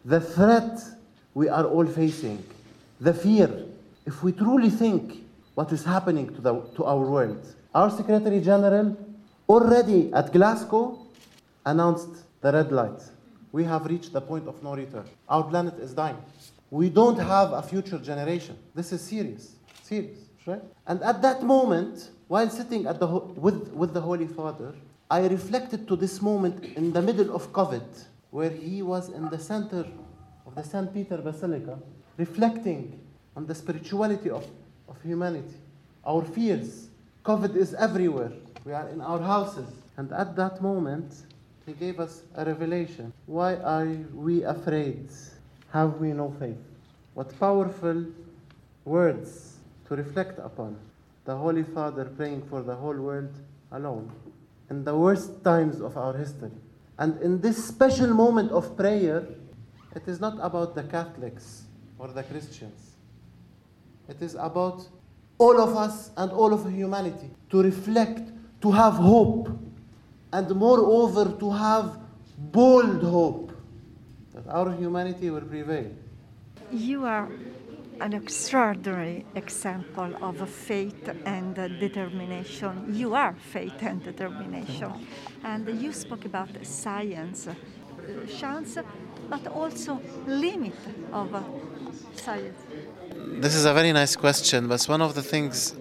the threat we are all facing, the fear. If we truly think what is happening to our world, our Secretary General already at Glasgow announced the red light. We have reached the point of no return. Our planet is dying. We don't have a future generation. This is serious, right? And at that moment, while sitting with the Holy Father, I reflected to this moment in the middle of COVID, where he was in the center of the St. Peter Basilica, reflecting on the spirituality of humanity, our fears. COVID is everywhere. We are in our houses. And at that moment, he gave us a revelation. Why are we afraid? Have we no faith? What powerful words to reflect upon. The Holy Father praying for the whole world alone in the worst times of our history. And in this special moment of prayer, it is not about the Catholics or the Christians. It is about all of us and all of humanity to reflect, to have hope, and moreover to have bold hope that our humanity will prevail. You are an extraordinary example of faith and determination. You are faith and determination. And you spoke about science, chance, but also limit of science. This is a very nice question, but one of the things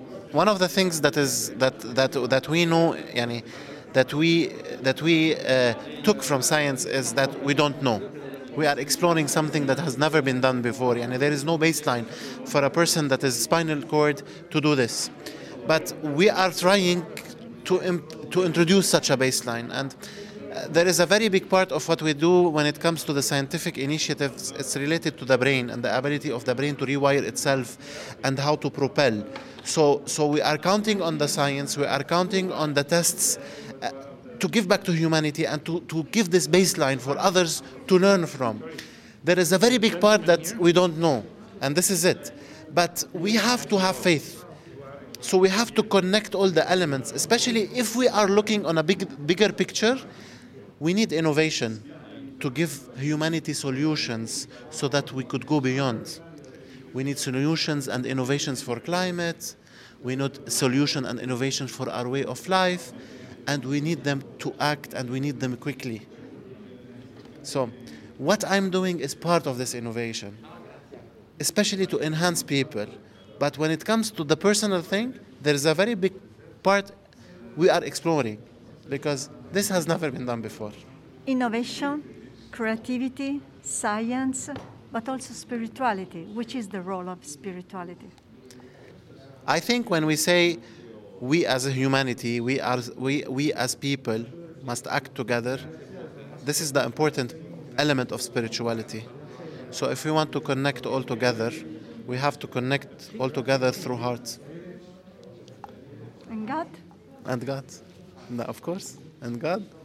that we know, yani, that we took from science is that we don't know. We are exploring something that has never been done before. Yani, there is no baseline for a person that is spinal cord to do this. But we are trying to introduce such a baseline. And there is a very big part of what we do when it comes to the scientific initiatives. It's related to the brain and the ability of the brain to rewire itself and how to propel. So we are counting on the science, we are counting on the tests to give back to humanity and to give this baseline for others to learn from. There is a very big part that we don't know, and this is it. But we have to have faith. So we have to connect all the elements, especially if we are looking on a bigger picture. We need innovation to give humanity solutions so that we could go beyond. We need solutions and innovations for climate. We need solutions and innovations for our way of life. And we need them to act, and we need them quickly. So what I'm doing is part of this innovation, especially to enhance people. But when it comes to the personal thing, there is a very big part we are exploring, because this has never been done before. Innovation, creativity, science, but also spirituality. Which is the role of spirituality? I think when we say we as a humanity, we as people must act together, this is the important element of spirituality. So if we want to connect all together, we have to connect all together through heart. And God? And God, of course, and God.